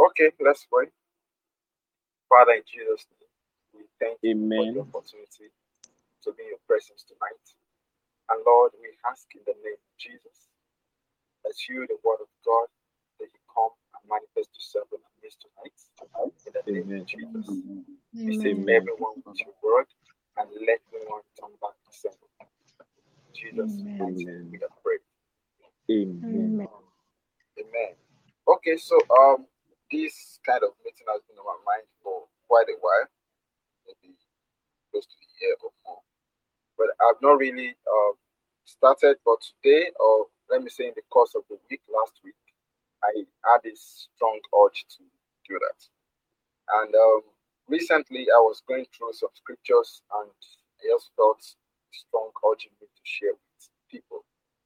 Okay, let's pray. Father, in Jesus' name, we thank you for the Amen. opportunity to be in your presence tonight. And Lord, we ask in the name of Jesus that you, the word of God, that you come and manifest yourself in our midst tonight. In the name of Amen. Jesus, Amen. visit Amen. everyone with your word and let everyone turn back to simple. Jesus' Amen. mighty name Amen. we have prayed. Amen. Amen. Amen. Okay, so this kind of meeting has been on my mind for quite a while, maybe close to a year or more. But I've not really started. But today, or let me say in the course of the week, last week, I had this strong urge to do that. And recently, I was going through some scriptures, and I just felt strong urge in me to share with people.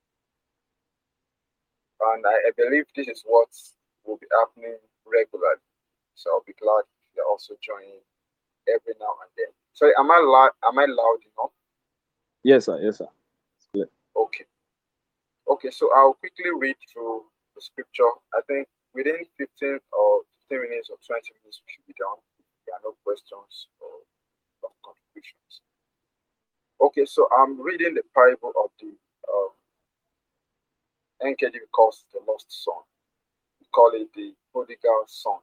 And I believe this is what will be happening regularly. So I'll be glad if you're also joining every now and then. So am I loud? Am I loud enough? Yes, sir. Yes, sir. Okay. Okay. So I'll quickly read through the scripture. I think within 15 or 15 minutes or 20 minutes we should be done. If there are no questions or contributions. Okay. So I'm reading the parable of the NKJV calls the lost son. We call it the prodigal son.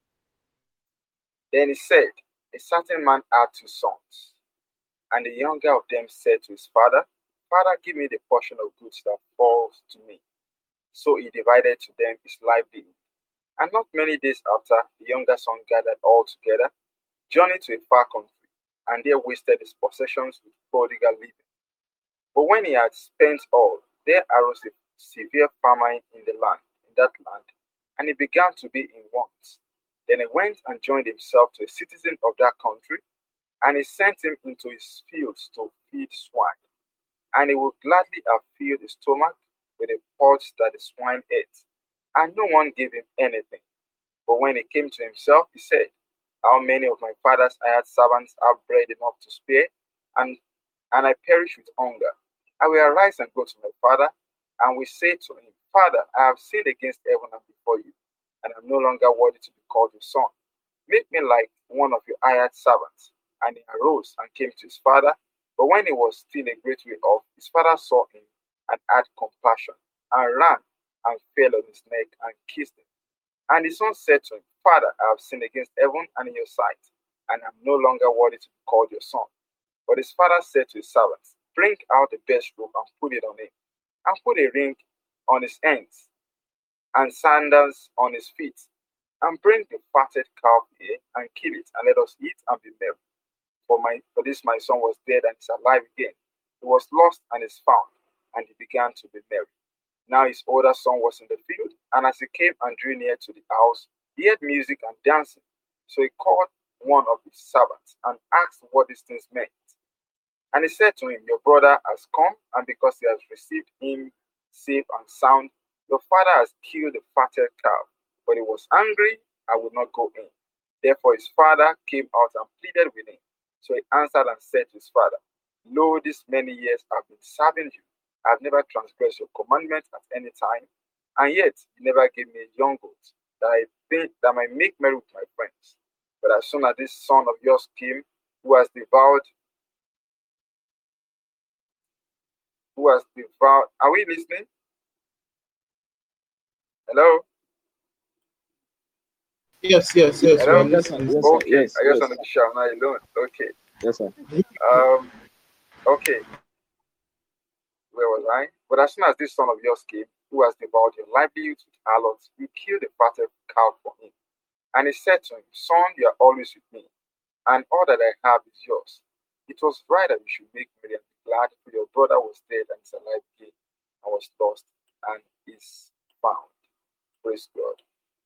Then he said, a certain man had two sons, and the younger of them said to his father, Father, give me the portion of goods that falls to me. So he divided to them his livelihood. And not many days after, the younger son gathered all together, journeyed to a far country, and there wasted his possessions with prodigal living. But when he had spent all, there arose a severe famine in that land, and he began to be in want. Then he went and joined himself to a citizen of that country, and he sent him into his fields to feed swine. And he would gladly have filled his stomach with the pods that the swine ate, and no one gave him anything. But when he came to himself, he said, how many of my father's hired servants have bread enough to spare, and, and I perish with hunger? I will arise and go to my father, and will say to him, Father, I have sinned against heaven and before you, and am no longer worthy to be called your son. Make me like one of your hired servants. And he arose and came to his father. But when he was still a great way off, his father saw him and had compassion, and ran and fell on his neck and kissed him. And his son said to him, Father, I have sinned against heaven and in your sight, and am no longer worthy to be called your son. But his father said to his servants, Bring out the best robe and put it on him, and put a ring on his hands, and sandals on his feet, and bring the fatted calf here, and kill it, and let us eat and be merry. For this my son was dead and is alive again. He was lost and is found, and he began to be merry. Now his older son was in the field, and as he came and drew near to the house, he heard music and dancing. So he called one of his servants and asked what these things meant. And he said to him, Your brother has come, and because he has received him safe and sound, your father has killed the fatted calf. But he was angry and would not go in. Therefore his father came out and pleaded with him. So he answered and said to his father, Lo, these many years I've been serving you. I have never transgressed your commandment at any time, and yet you never gave me a young goat that I think that might make merry with my friends. But as soon as this son of yours came, who has devoured, are we listening? Hello? Yes, Hello? we're listening. Yes, sir. Okay, Yes, I just yes, want to be sure I'm not alone. Okay. yes, sir. Okay, where was I? But as soon as this son of yours came, who has devoured your livelihood with harlots, you killed the fatted cow for him. And he said to him, Son, you are always with me, and all that I have is yours. It was right that you should make merry and be glad, for your brother was dead and is alive again, and was lost and is found. Praise God.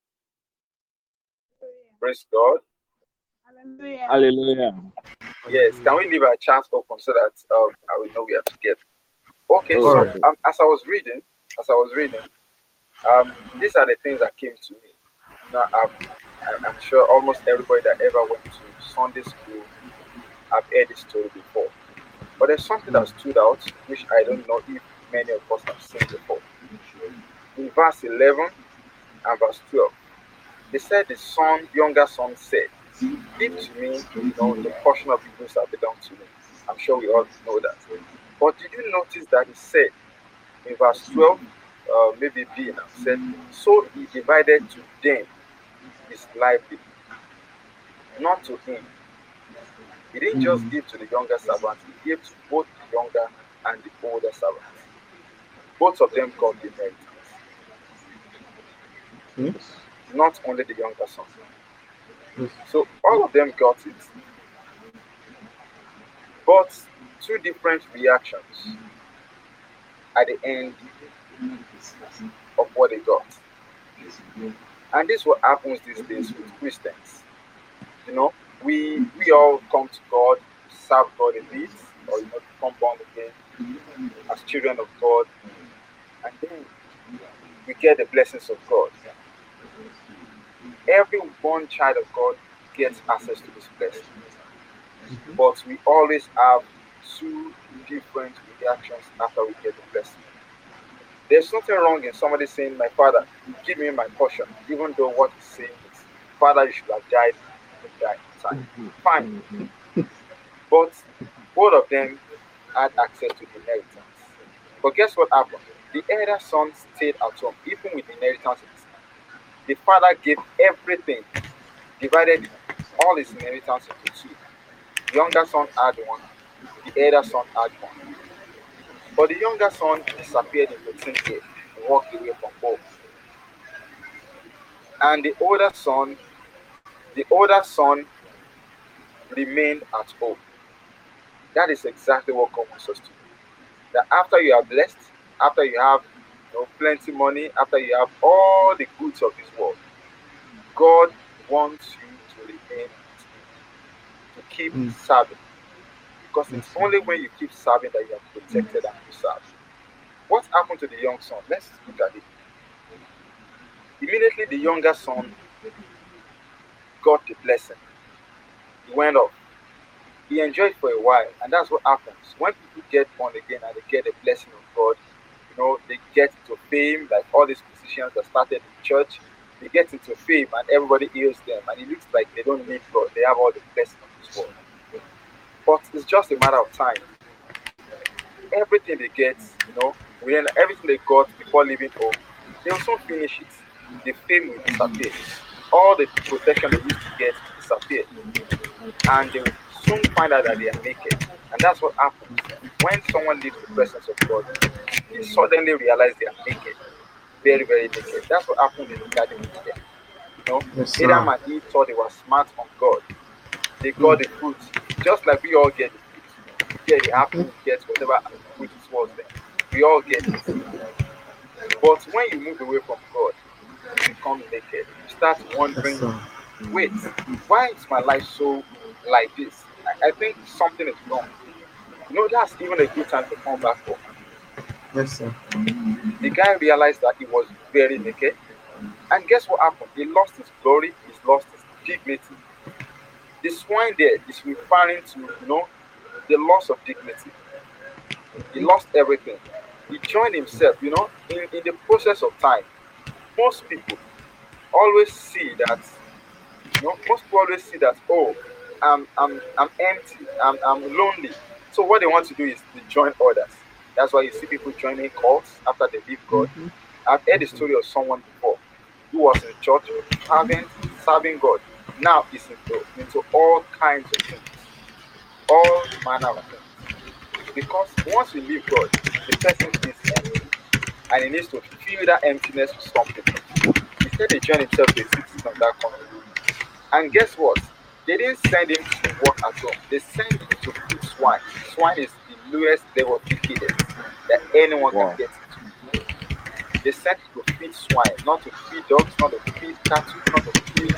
Praise God. Hallelujah. Hallelujah. Yes, can we leave our chat open so that I will know we are together? Okay, Oh, so okay. as I was reading, these are the things that came to me. Now, I'm sure almost everybody that ever went to Sunday school, I've heard this story before. But there's something that stood out, which I don't know if many of us have seen before. In verse 11 and verse 12, They said the younger son said, give to me, the portion of the goods that belong to me. I'm sure we all know that. But did you notice that he said in verse 12, maybe B now, said, so he divided to them his livelihood, not to him. He didn't just give to the younger servant, he gave to both the younger and the older servant. Both of them got the inheritance. Not only the younger son. So all of them got it. But two different reactions at the end of what they got. And this is what happens these days with Christians. We all come to God, serve God a bit, or become born again as children of God, and then we get the blessings of God. Every one child of God gets access to this blessing. But we always have two different reactions after we get the blessing. There's nothing wrong in somebody saying, my father, give me my portion, even though what he's saying is, Father, you should have died in time. Fine. But both of them had access to the inheritance. But guess what happened? The elder son stayed at home, even with the inheritance in his hand. The father gave everything, divided all his inheritance into two. The younger son had one, the elder son had one. But the younger son disappeared into thin air and walked away from home. And the older son remained at home. That is exactly what God wants us to do. That after you are blessed, after you have plenty money, after you have all the goods of this world, God wants you to remain at home, to keep serving. Because it's only when you keep serving that you are protected and preserved. What happened to the young son? Let's look at it. Immediately the younger son got the blessing. He went off. He enjoyed for a while, and that's what happens. When people get born again and they get the blessing of God, they get into fame, like all these musicians that started in church, they get into fame and everybody hears them, and it looks like they don't need God, they have all the blessing of this world. But it's just a matter of time. Everything they get, everything they got before leaving home, they will soon finish it. The fame will disappear. All the protection they used to get will disappear. And they will soon find out that they are naked. And that's what happens. When someone leaves the presence of God, they suddenly realize they are naked. Very, very naked. That's what happened in the Garden of Eden. Adam and Eve thought they were smart on God. They got the fruit, just like we all get the fruit. You get the apple, get whatever fruit it was there. We all get it. But when you move away from God, you become naked. You start wondering, wait, why is my life so like this? I think something is wrong. That's even a good time to come back home. Yes, sir. The guy realized that he was very naked. And guess what happened? He lost his glory, he lost his dignity. The swine there is referring to, the loss of dignity. He lost everything. He joined himself, in the process of time. Most people always see that, oh, I'm empty, I'm lonely. So what they want to do is to join others. That's why you see people joining cults after they leave God. I've heard the story of someone before who was in church, serving God. Now he's into all kinds of things, all manner of things. Because once you leave God, the person is empty, and he needs to fill that emptiness with something. Instead, he joined himself to a citizen of that country. And guess what? They didn't send him to work at all. They sent him to feed swine. Swine is the lowest level of wickedness that anyone can get into. They sent him to feed swine, not to feed dogs, not to feed cattle, not to feed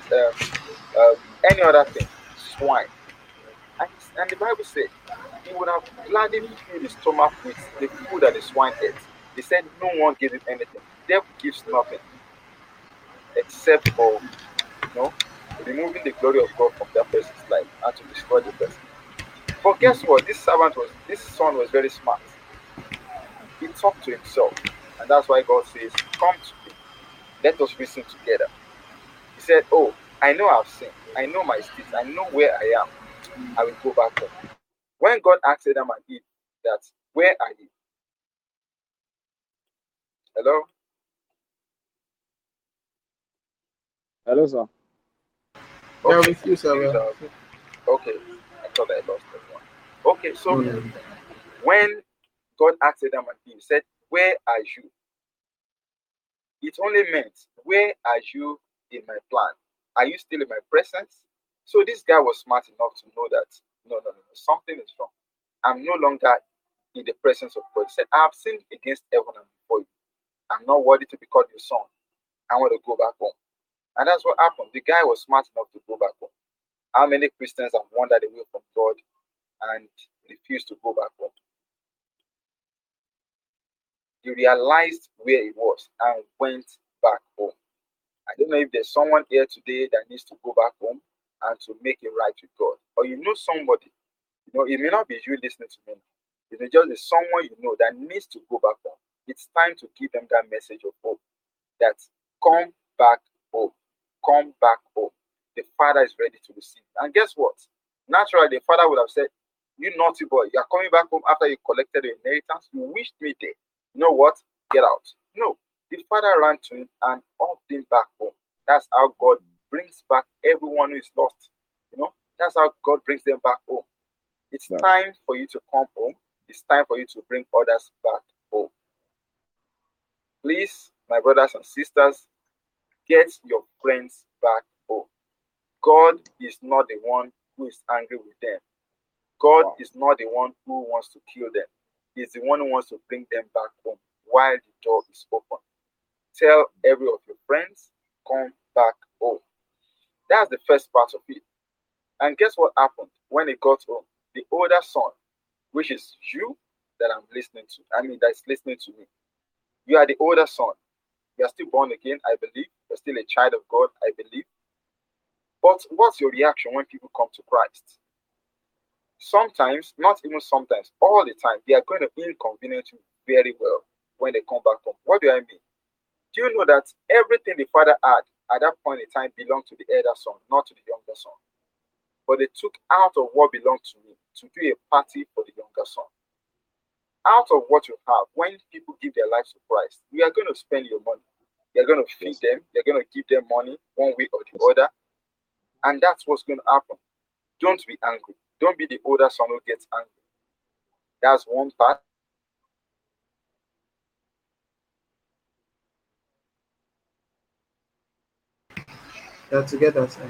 any other thing. Swine. And the Bible said he would have gladly filled his stomach with the food that the swine ate. He said no one gave him anything. The devil gives nothing except for removing the glory of God from that person's life and to destroy the person. But guess what? This son was very smart. He talked to himself, and that's why God says, "Come to me, let us reason together." said, oh, I know I've sinned. I know my state. I know where I am. I will go back home. When God asked Adam and Eve that, where are you? Hello? Hello, sir. Yeah, Okay. with you, sir. Okay. I thought I lost everyone. Okay, so Mm. when God asked Adam and Eve, he said, where are you? It only meant, where are you in my plan? Are you still in my presence? So this guy was smart enough to know that, no, something is wrong. I'm no longer in the presence of God. He said, I have sinned against heaven and before you. I'm not worthy to be called your son. I want to go back home. And that's what happened. The guy was smart enough to go back home. How many Christians have wandered away from God and refused to go back home? He realized where he was and went back home. I don't know if there's someone here today that needs to go back home and to make it right with God. Or you know somebody, it may not be you listening to me. It may just be someone you know that needs to go back home. It's time to give them that message of hope that come back home. Come back home. The Father is ready to receive. And guess what? Naturally, the Father would have said, you naughty boy, you are coming back home after you collected your inheritance. You wished me dead. You know what? Get out. No. The Father ran to him and upped him back home. That's how God brings back everyone who is lost. That's how God brings them back home. It's time for you to come home. It's time for you to bring others back home. Please, my brothers and sisters, get your friends back home. God is not the one who is angry with them. God is not the one who wants to kill them. He's the one who wants to bring them back home while the door is open. Tell every of your friends, come back home. That's the first part of it. And guess what happened when he got home? The older son, which is you that I'm listening to, that's listening to me. You are the older son. You are still born again, I believe. You're still a child of God, I believe. But what's your reaction when people come to Christ? Sometimes, not even sometimes, all the time, they are going to inconvenience you very well when they come back home. What do I mean? Do you know that everything the father had at that point in time belonged to the elder son, not to the younger son? But they took out of what belonged to me to do a party for the younger son. Out of what you have, when people give their lives to Christ, you are going to spend your money. You're going to feed them. You're going to give them money one way or the other. And that's what's going to happen. Don't be angry. Don't be the older son who gets angry. That's one part. They're together, sir.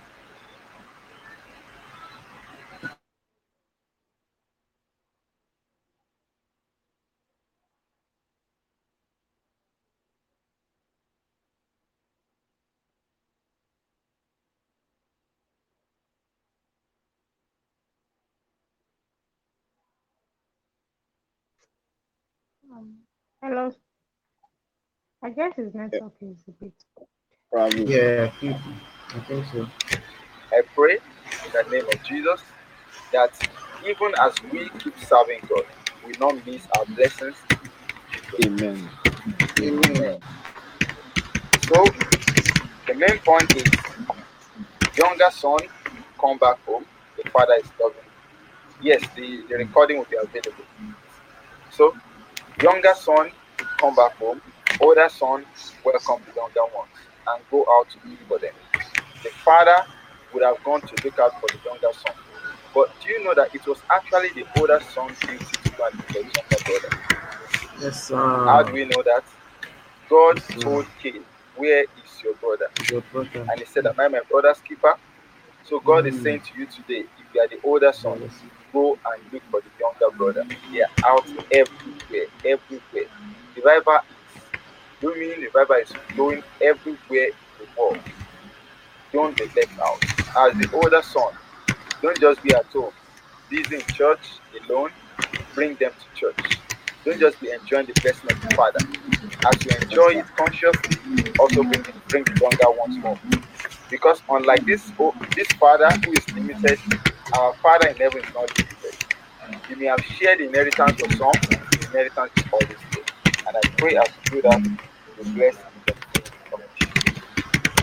Hello. I guess his network is a bit. Probably. Yeah, I think so. I pray in the name of Jesus that even as we keep serving God, we not miss our blessings. Amen. Amen. So the main point is, younger son, come back home. The father is loving. Yes, the recording will be available. So, younger son, come back home. Older son, welcome the younger ones and go out to look for them. The father would have gone to look out for the younger son. But do you know that it was actually the older son's duty to go and look for his younger brother? Yes, sir. How do we know that? God told Cain, where is your brother? Your brother. And he said, am I my brother's keeper? So God is saying to you today, if you are the older son, go and look for the younger brother. They are out everywhere. Revival is flowing everywhere in the world. Don't be left out. As the older son, don't just be at home, busy in church alone. Bring them to church. Don't just be enjoying the blessing of the Father. As you enjoy it consciously, also bring the younger ones home. Because unlike this father who is limited, our Father in heaven is not limited. You may have shared the inheritance with some, the inheritance is always there. And I pray as you do that, you will bless in the name of Jesus.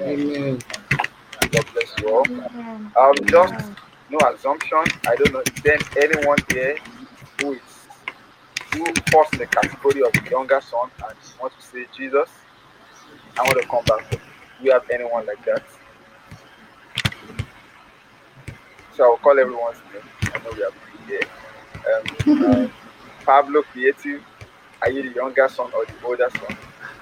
Amen. God bless you all. Amen. Just Amen. no assumption. I don't know. Is there anyone here who falls in the category of the younger son and wants to say, Jesus, I want to come back home? Do we have anyone like that? So I'll call everyone's name. I know we have three here. Pablo Creative, are you the younger son or the older son?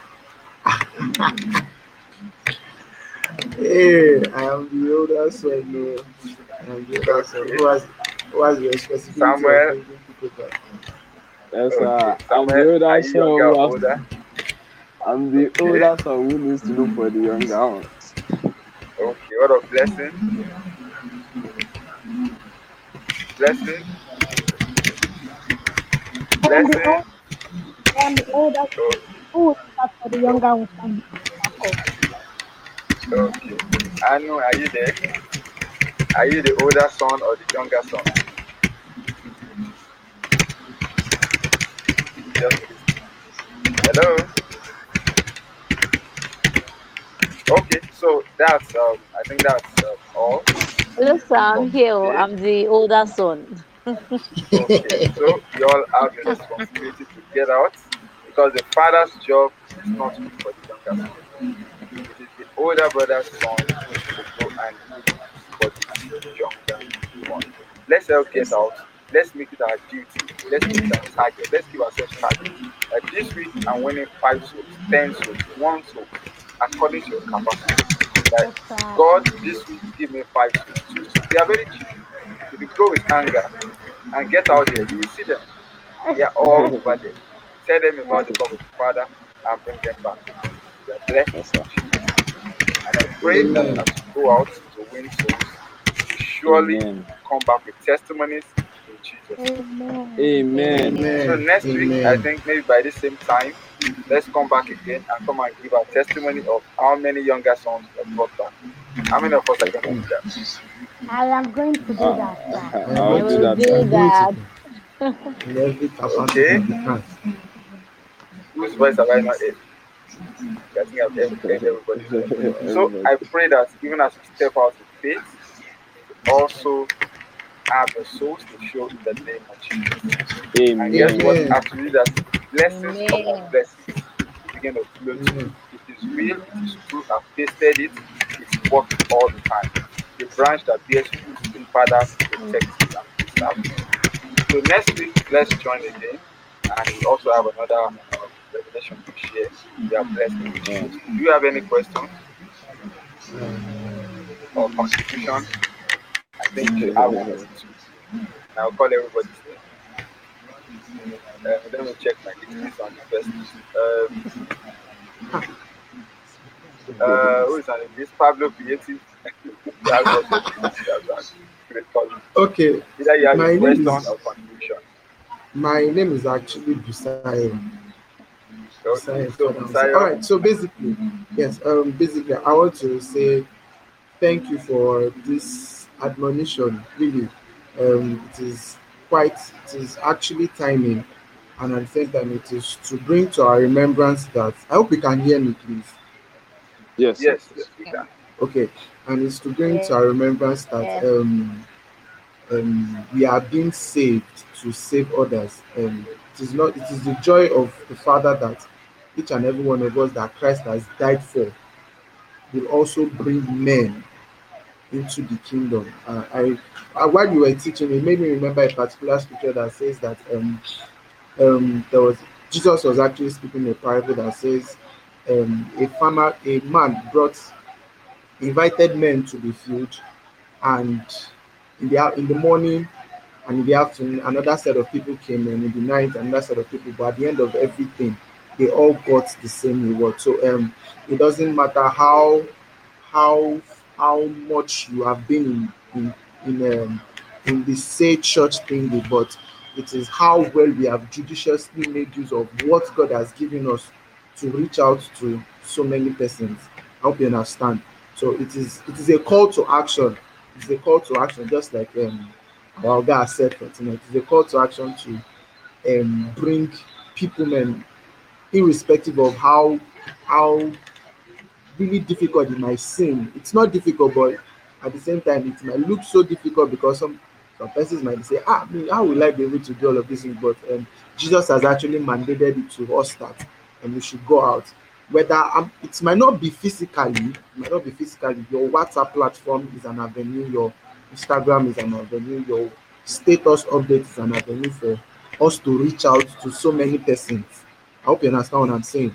Hey, I am the older son. No. I am the older son. Okay. Who has the responsibility Samuel. of bringing people back? Yes, Okay. I'm Samuel, the are older you younger or son. older? I'm the older son who needs to look for the younger ones. Okay, what a blessing. Blessing. I am the Blessing. older Oh, who will start for the younger ones and okay. Anu, are you there? Are you the older son or the younger son? Just hello. Okay, so that's I think that's all. Hello, sir. I'm here. Okay. I'm the older son. Okay, so you all have the responsibility to get out because the father's job is not to look for the younger son. It is the older brother's son to go and look for the younger one. Let's all get out. Let's make it our duty. Let's make it our target. Let's give ourselves target. This week I'm winning 5 souls, 10 souls, 1 soul, according to your capacity. Like, Yes, sir. God, this week give me 5 souls, 2 souls. They are very cheap. If you go with anger and get out there, you will see them. They are all over there. Tell them about the love of the Father and bring them back. They are blessed. Yes, sir. And I pray that Amen. as you go out to win souls, you surely Amen. come back with testimonies in Jesus. Amen. Amen. So Amen. next week, I Amen. think maybe by the same time, let's come back again and come and give our testimony of how many younger sons we have brought back. How many of us are going to do that? I am going to do that, sir. I I'll do will that. do Sir. that. In every capacity Okay. of the can. Whose voice have I not heard? I think I've heard everybody's voice. So I pray that even as we step out with faith, we also have the souls to show in the name of Jesus. And guess Amen. what? Amen. As we read that, blessings upon Amen. blessings begin to flow to you. Amen. It is real, it is true. I've tasted it, it's worked all the time. The branch that bears fruit in fathers protects it and preserves it. So next week, let's join again. And we also have another revelation to share. We are blessed with Jesus. Do you have any questions or contribution? I think I will. And I'll call everybody's name. Let me check my details on the first. Who is on this? Pablo Creative. Great call. Okay. Either you have My a name question is- or contribution. My name is actually Busayo. Okay, so All Busayo, right. So basically, yes. Basically, I want to say thank you for this admonition. Really, it is actually timing, and at the same time, it is to bring to our remembrance that I hope you can hear me, please. Yes. yes, we can. Okay, and it's to bring to our remembrance that we are being saved to save others. It is the joy of the Father that each and every one of us that Christ has died for will also bring men into the kingdom. While you were teaching, it made me remember a particular scripture that says that Jesus was actually speaking a parable that says a man invited men to the field, and in the morning and in the afternoon, another set of people came, and in the night, another set of people. But at the end of everything, they all got the same reward. So it doesn't matter how much you have been in the say church thing, but it is how well we have judiciously made use of what God has given us to reach out to so many persons. I hope you understand. So it is a call to action. It's a call to action, just like our guy said for tonight. It's a call to action to bring people, men, irrespective of how really difficult, it might seem. It's not difficult, but at the same time, it might look so difficult because some persons might say, how will I be able to do all of these things? But Jesus has actually mandated it to us that and we should go out. Whether it might not be physically, your WhatsApp platform is an avenue, your Instagram is an avenue, your status update is an avenue for us to reach out to so many persons. I hope you understand what I'm saying.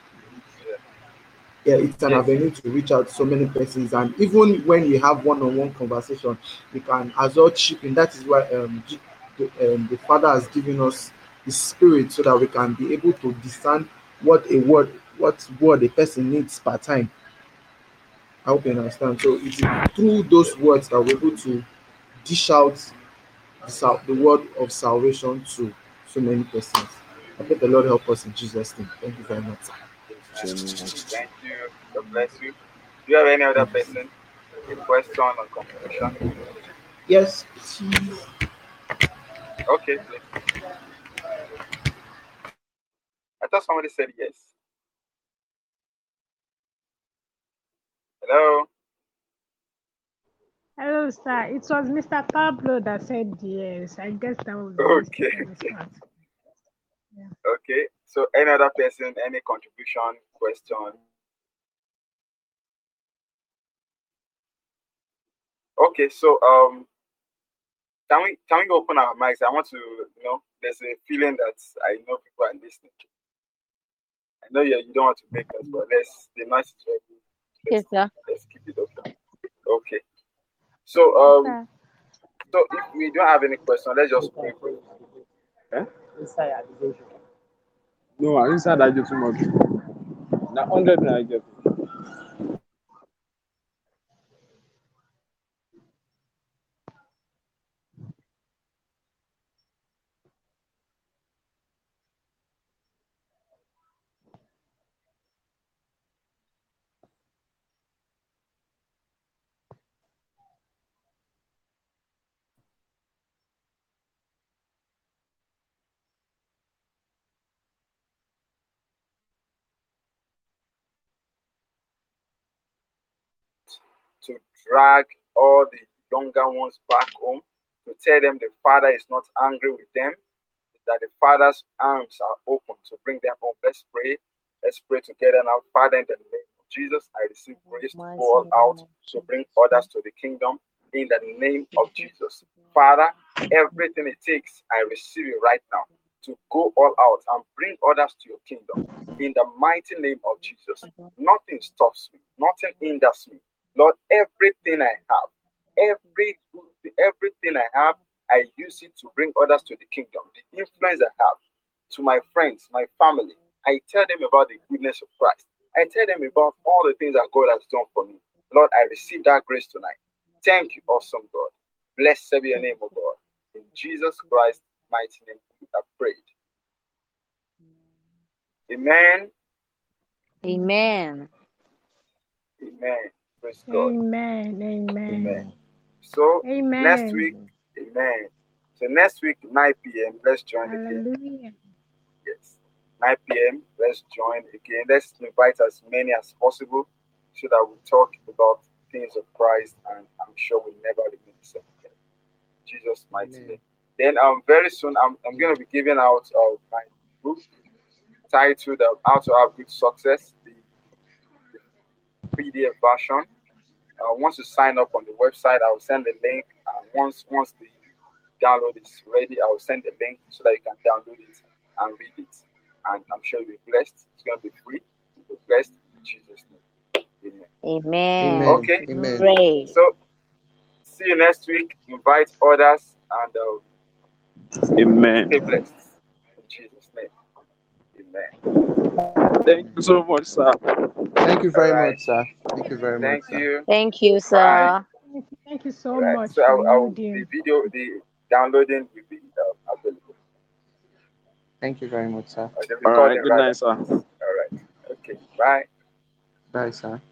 Yeah, it's an avenue to reach out to so many persons, and even when we have one-on-one conversation, we can as well chip in. That is why the Father has given us the Spirit so that we can be able to discern what word a person needs per time. I hope you understand. So it's through those words that we're able to dish out the word of salvation to so many persons. I pray the Lord help us in Jesus' name. Thank you very much. Thank you. God bless you. Do you have any other person? A question or contribution? Yes. Okay, please. I thought somebody said yes. Hello. Hello, sir. It was Mr. Pablo that said yes. I guess that was Okay. Yeah. Okay. So any other person, any contribution, question? Okay, so can we open our mics? I want to, there's a feeling that I know people are listening. I know you don't want to make us, but the noise is very. Yes, sir. Let's keep it open. Okay. So so if we don't have any question, let's just pray. No, inside I get too much. Now 100 I get. To drag all the younger ones back home, to tell them the Father is not angry with them, that the Father's arms are open to bring them home. Let's pray. Let's pray together now. Father, in the name of Jesus, I receive grace to go all out to bring others to the kingdom. In the name of Jesus. Father, everything it takes, I receive it right now to go all out and bring others to your kingdom. In the mighty name of Jesus. Nothing stops me. Nothing hinders me. Lord, everything I have, everything I have, I use it to bring others to the kingdom. The influence I have to my friends, my family, I tell them about the goodness of Christ. I tell them about all the things that God has done for me. Lord, I receive that grace tonight. Thank you, awesome God. Blessed be your name, O God. In Jesus Christ's mighty name, we have prayed. Amen. Amen. Amen. Praise God. Amen. So Amen. next week, amen. So next week, 9 p.m., let's join again. Hallelujah. Yes. 9 p.m., let's join again. Let's invite as many as possible so that we talk about things of Christ, and I'm sure we'll never remain the same again. Jesus' mighty name. Then very soon I'm going to be giving out my book titled How to Have Good Success, the PDF version. Once you sign up on the website, I'll send the link. Once the download is ready, I'll send the link so that you can download it and read it. And I'm sure you'll be blessed. It's going to be free. You'll be blessed in Jesus' name. Amen. Amen. Okay. Amen. Pray. So see you next week. Invite others and Amen. stay blessed in Jesus' name. Amen. Thank you so much, sir. Thank you very All right. much, sir. Thank you very Thank much, sir. you. Thank you, Bye. sir. Thank you so All right. much So for the yielding. the downloading will be available. Thank you very much, sir. The All right. recording Good rather. night, sir. All right. Okay. Bye. Bye, sir.